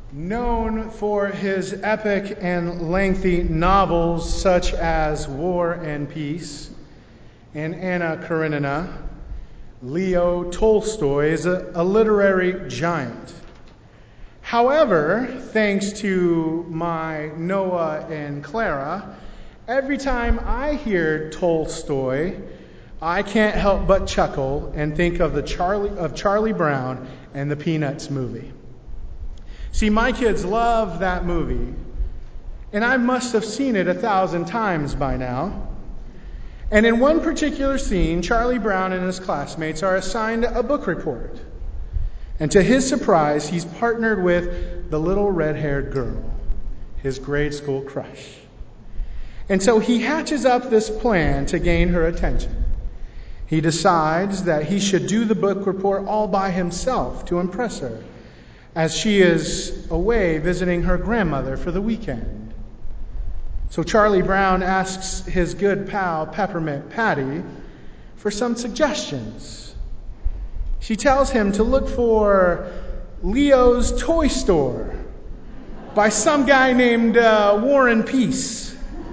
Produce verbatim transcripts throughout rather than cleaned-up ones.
Known for his epic and lengthy novels such as War and Peace and Anna Karenina, Leo Tolstoy is a, a literary giant. However, thanks to my Noah and Clara, every time I hear Tolstoy, I can't help but chuckle and think of the Charlie of Charlie Brown and the Peanuts movie. See, my kids love that movie, and I must have seen it a thousand times by now. And in one particular scene, Charlie Brown and his classmates are assigned a book report. And to his surprise, he's partnered with the little red-haired girl, his grade school crush. And so he hatches up this plan to gain her attention. He decides that he should do the book report all by himself to impress her, as she is away visiting her grandmother for the weekend. So Charlie Brown asks his good pal, Peppermint Patty, for some suggestions. She tells him to look for Leo's Toy Store by some guy named uh, Warren Peace.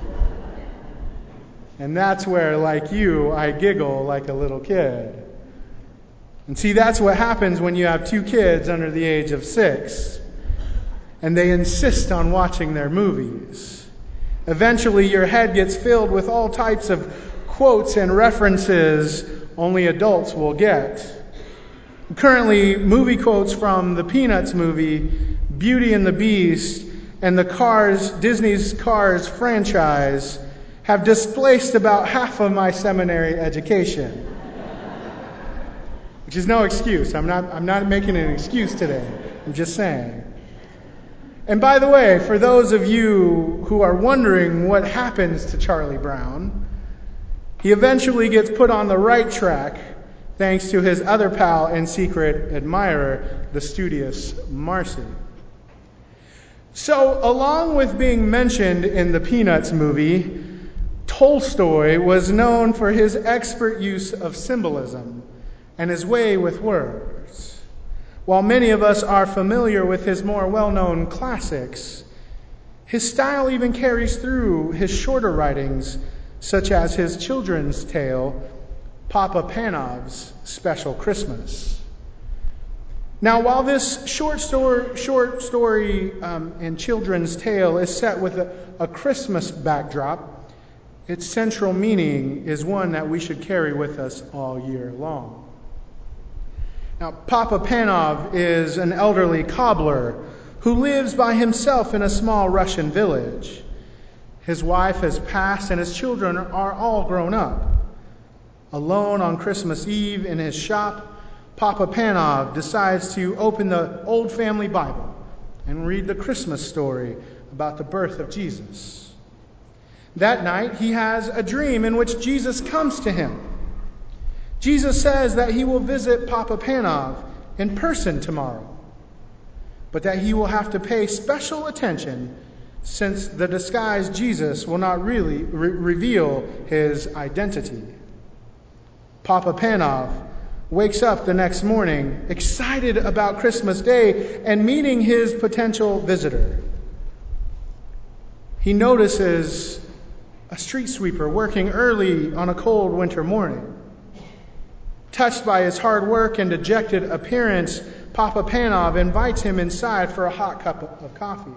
And that's where, like you, I giggle like a little kid. And see, that's what happens when you have two kids under the age of six, and they insist on watching their movies. Eventually, your head gets filled with all types of quotes and references only adults will get. Currently, movie quotes from the Peanuts movie, Beauty and the Beast, and the Cars, Disney's Cars franchise have displaced about half of my seminary education. Which is no excuse. I'm not, I'm not making an excuse today. I'm just saying. And by the way, for those of you who are wondering what happens to Charlie Brown, he eventually gets put on the right track thanks to his other pal and secret admirer, the studious Marcy. So, along with being mentioned in the Peanuts movie, Tolstoy was known for his expert use of symbolism and his way with words. While many of us are familiar with his more well-known classics, his style even carries through his shorter writings, such as his children's tale, Papa Panov's Special Christmas. Now, while this short story, short story um, and children's tale is set with a, a Christmas backdrop, its central meaning is one that we should carry with us all year long. Now, Papa Panov is an elderly cobbler who lives by himself in a small Russian village. His wife has passed and his children are all grown up. Alone on Christmas Eve in his shop, Papa Panov decides to open the old family Bible and read the Christmas story about the birth of Jesus. That night, he has a dream in which Jesus comes to him. Jesus says that he will visit Papa Panov in person tomorrow, but that he will have to pay special attention since the disguised Jesus will not really re- reveal his identity. Papa Panov wakes up the next morning excited about Christmas Day and meeting his potential visitor. He notices a street sweeper working early on a cold winter morning. Touched by his hard work and dejected appearance, Papa Panov invites him inside for a hot cup of coffee.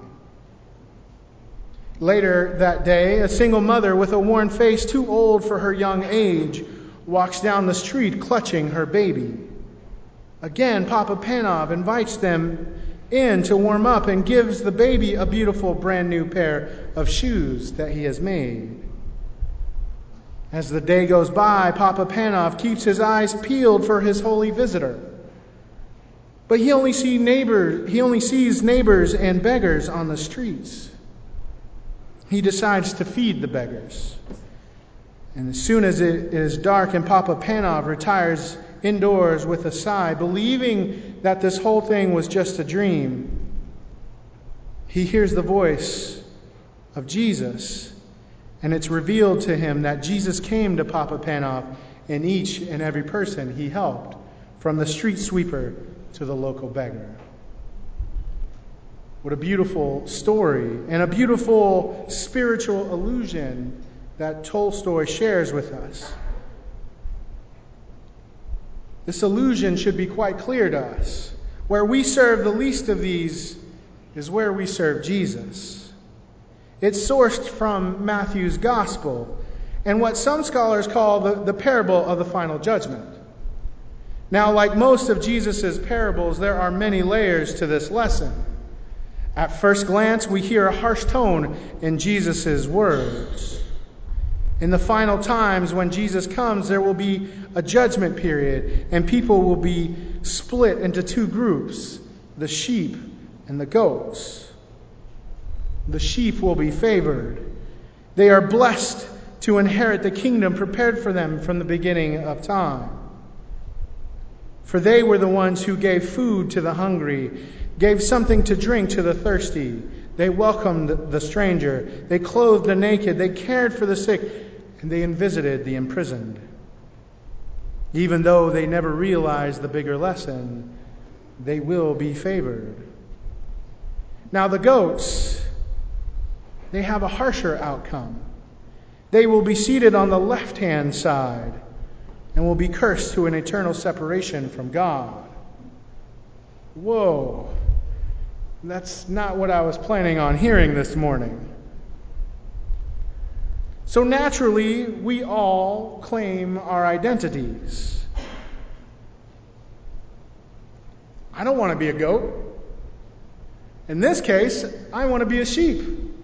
Later that day, a single mother with a worn face too old for her young age walks down the street clutching her baby. Again, Papa Panov invites them in to warm up and gives the baby a beautiful brand new pair of shoes that he has made. As the day goes by, Papa Panov keeps his eyes peeled for his holy visitor. But he only see neighbors, he only sees neighbors and beggars on the streets. He decides to feed the beggars. And as soon as it is dark and Papa Panov retires indoors with a sigh, believing that this whole thing was just a dream, he hears the voice of Jesus. And it's revealed to him that Jesus came to Papa Panov in each and every person he helped, from the street sweeper to the local beggar. What a beautiful story and a beautiful spiritual illusion that Tolstoy shares with us. This illusion should be quite clear to us. Where we serve the least of these is where we serve Jesus. It's sourced from Matthew's Gospel and what some scholars call the, the parable of the final judgment. Now, like most of Jesus' parables, there are many layers to this lesson. At first glance, we hear a harsh tone in Jesus' words. In the final times, when Jesus comes, there will be a judgment period, and people will be split into two groups, the sheep and the goats. The sheep will be favored. They are blessed to inherit the kingdom prepared for them from the beginning of time. For they were the ones who gave food to the hungry, gave something to drink to the thirsty. They welcomed the stranger. They clothed the naked. They cared for the sick, and they visited the imprisoned. Even though they never realized the bigger lesson, they will be favored. Now the goats, they have a harsher outcome. They will be seated on the left-hand side and will be cursed to an eternal separation from God. Whoa, that's not what I was planning on hearing this morning. So naturally, we all claim our identities. I don't want to be a goat. In this case, I want to be a sheep.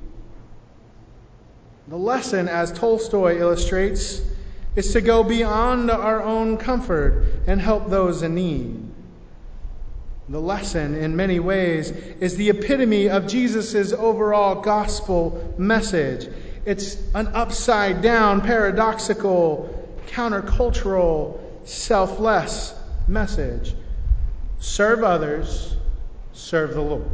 The lesson, as Tolstoy illustrates, is to go beyond our own comfort and help those in need. The lesson, in many ways, is the epitome of Jesus' overall gospel message. It's an upside-down, paradoxical, countercultural, selfless message. Serve others, serve the Lord.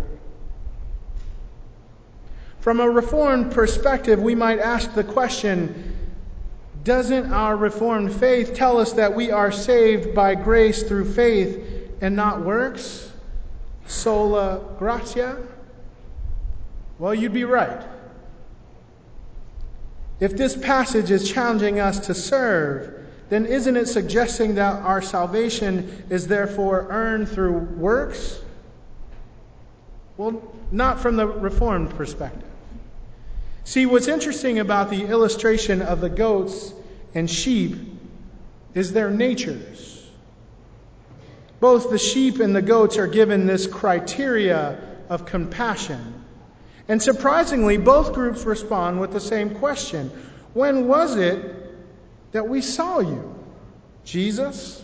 From a Reformed perspective, we might ask the question, doesn't our Reformed faith tell us that we are saved by grace through faith and not works? Sola gratia? Well, you'd be right. If this passage is challenging us to serve, then isn't it suggesting that our salvation is therefore earned through works? Well, not from the Reformed perspective. See, what's interesting about the illustration of the goats and sheep is their natures. Both the sheep and the goats are given this criteria of compassion. And surprisingly, both groups respond with the same question. When was it that we saw you, Jesus?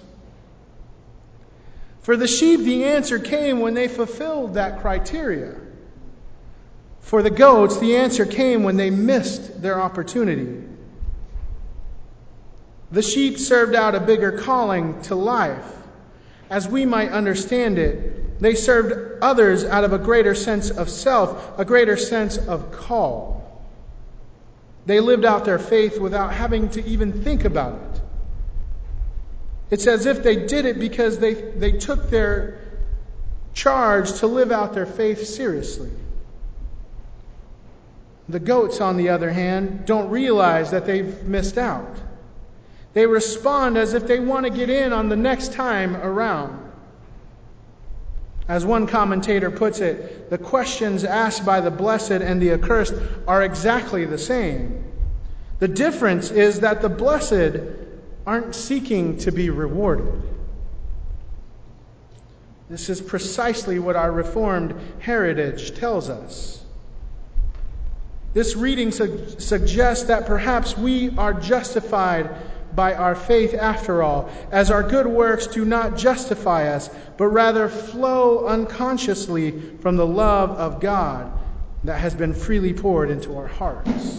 For the sheep, the answer came when they fulfilled that criteria. For the goats, the answer came when they missed their opportunity. The sheep served out a bigger calling to life. As we might understand it, they served others out of a greater sense of self, a greater sense of call. They lived out their faith without having to even think about it. It's as if they did it because they, they took their charge to live out their faith seriously. The goats, on the other hand, don't realize that they've missed out. They respond as if they want to get in on the next time around. As one commentator puts it, the questions asked by the blessed and the accursed are exactly the same. The difference is that the blessed aren't seeking to be rewarded. This is precisely what our Reformed heritage tells us. This reading su- suggests that perhaps we are justified by our faith after all, as our good works do not justify us, but rather flow unconsciously from the love of God that has been freely poured into our hearts.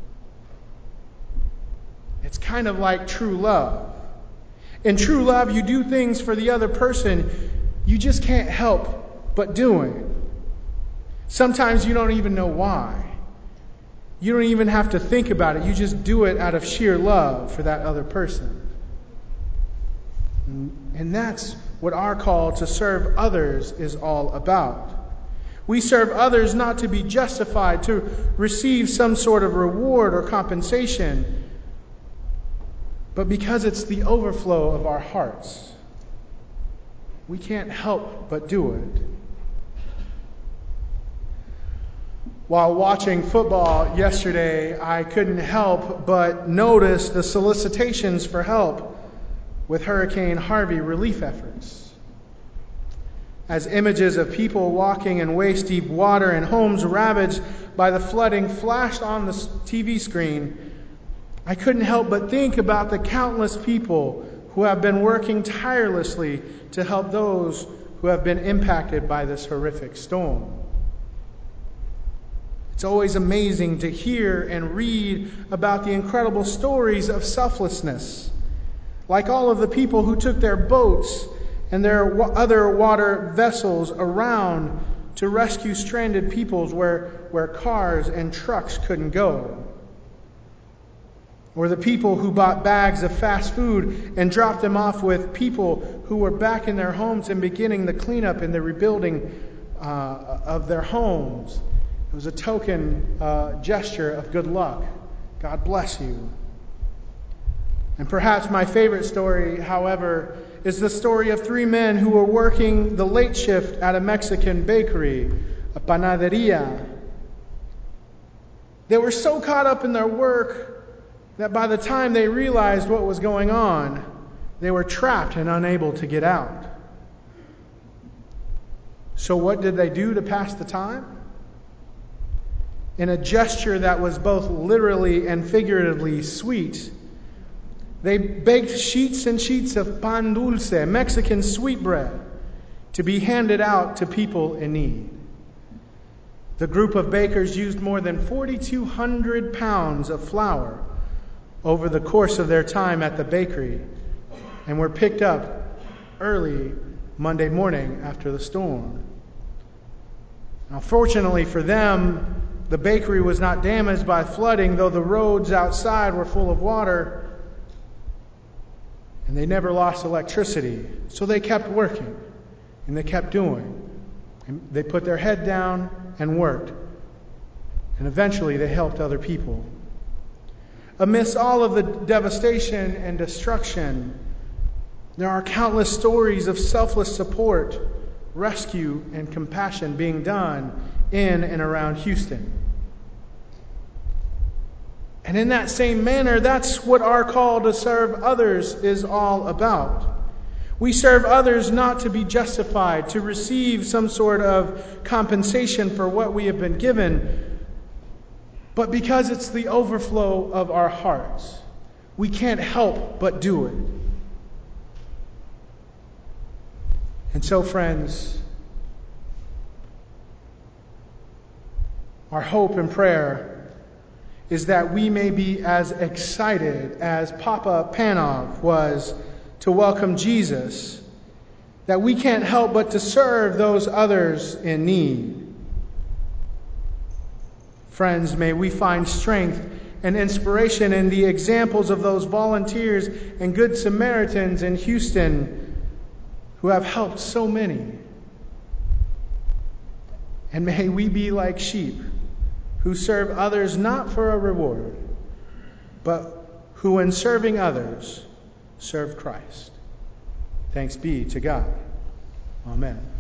It's kind of like true love. In true love, you do things for the other person you just can't help but doing. Sometimes you don't even know why. You don't even have to think about it. You just do it out of sheer love for that other person. And that's what our call to serve others is all about. We serve others not to be justified, to receive some sort of reward or compensation, but because it's the overflow of our hearts. We can't help but do it. While watching football yesterday, I couldn't help but notice the solicitations for help with Hurricane Harvey relief efforts. As images of people walking in waist-deep water and homes ravaged by the flooding flashed on the T V screen, I couldn't help but think about the countless people who have been working tirelessly to help those who have been impacted by this horrific storm. It's always amazing to hear and read about the incredible stories of selflessness, like all of the people who took their boats and their other water vessels around to rescue stranded peoples where, where cars and trucks couldn't go. Or the people who bought bags of fast food and dropped them off with people who were back in their homes and beginning the cleanup and the rebuilding uh, of their homes. It was a token uh, gesture of good luck. God bless you. And perhaps my favorite story, however, is the story of three men who were working the late shift at a Mexican bakery, a panaderia. They were so caught up in their work that by the time they realized what was going on, they were trapped and unable to get out. So what did they do to pass the time? In a gesture that was both literally and figuratively sweet, they baked sheets and sheets of pan dulce, Mexican sweetbread, to be handed out to people in need. The group of bakers used more than four thousand two hundred pounds of flour over the course of their time at the bakery and were picked up early Monday morning after the storm. Now, fortunately for them, the bakery was not damaged by flooding, though the roads outside were full of water. And they never lost electricity. So they kept working and they kept doing. And they put their head down and worked. And eventually they helped other people. Amidst all of the devastation and destruction, there are countless stories of selfless support, rescue, and compassion being done in and around Houston. And in that same manner, that's what our call to serve others is all about. We serve others not to be justified, to receive some sort of compensation for what we have been given, but because it's the overflow of our hearts. We can't help but do it. And so, friends, our hope and prayer is that we may be as excited as Papa Panov was to welcome Jesus, that we can't help but to serve those others in need. Friends, may we find strength and inspiration in the examples of those volunteers and good Samaritans in Houston who have helped so many. And may we be like sheep who serve others not for a reward, but who in serving others serve Christ. Thanks be to God. Amen.